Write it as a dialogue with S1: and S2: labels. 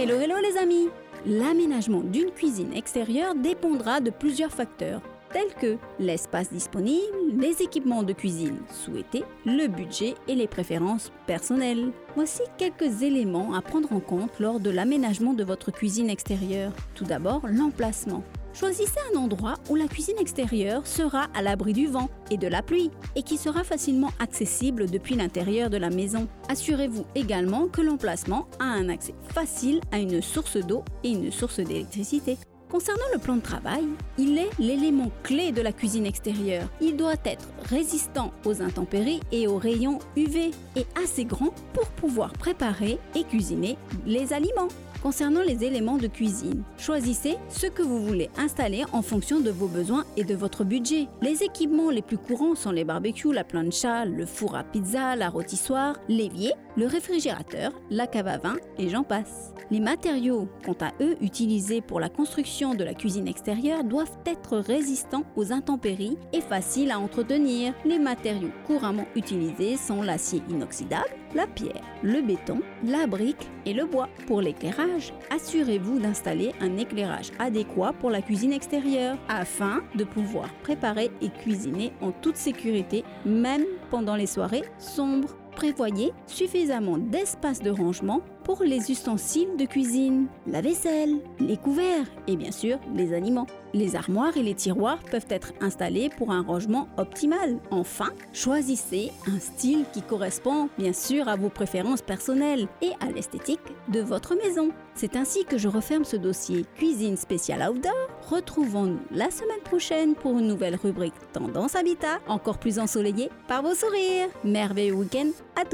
S1: Hello hello les amis! L'aménagement d'une cuisine extérieure dépendra de plusieurs facteurs, tels que l'espace disponible, les équipements de cuisine souhaités, le budget et les préférences personnelles. Voici quelques éléments à prendre en compte lors de l'aménagement de votre cuisine extérieure. Tout d'abord, l'emplacement. Choisissez un endroit où la cuisine extérieure sera à l'abri du vent et de la pluie et qui sera facilement accessible depuis l'intérieur de la maison. Assurez-vous également que l'emplacement a un accès facile à une source d'eau et une source d'électricité. Concernant le plan de travail, il est l'élément clé de la cuisine extérieure. Il doit être résistant aux intempéries et aux rayons UV et assez grand pour pouvoir préparer et cuisiner les aliments. Concernant les éléments de cuisine, choisissez ce que vous voulez installer en fonction de vos besoins et de votre budget. Les équipements les plus courants sont les barbecues, la plancha, le four à pizza, la rôtissoire, l'évier, le réfrigérateur, la cave à vin et j'en passe. Les matériaux, quant à eux, utilisés pour la construction de la cuisine extérieure doivent être résistants aux intempéries et faciles à entretenir. Les matériaux couramment utilisés sont l'acier inoxydable, la pierre, le béton, la brique et le bois. Pour l'éclairage, assurez-vous d'installer un éclairage adéquat pour la cuisine extérieure afin de pouvoir préparer et cuisiner en toute sécurité, même pendant les soirées sombres. Prévoyez suffisamment d'espace de rangement pour les ustensiles de cuisine, la vaisselle, les couverts et bien sûr les aliments. Les armoires et les tiroirs peuvent être installés pour un rangement optimal. Enfin, choisissez un style qui correspond bien sûr à vos préférences personnelles et à l'esthétique de votre maison. C'est ainsi que je referme ce dossier cuisine spéciale outdoor. Retrouvons-nous la semaine prochaine pour une nouvelle rubrique Tendance Habitat, encore plus ensoleillée par vos sourires. Merveilleux week-end à tous!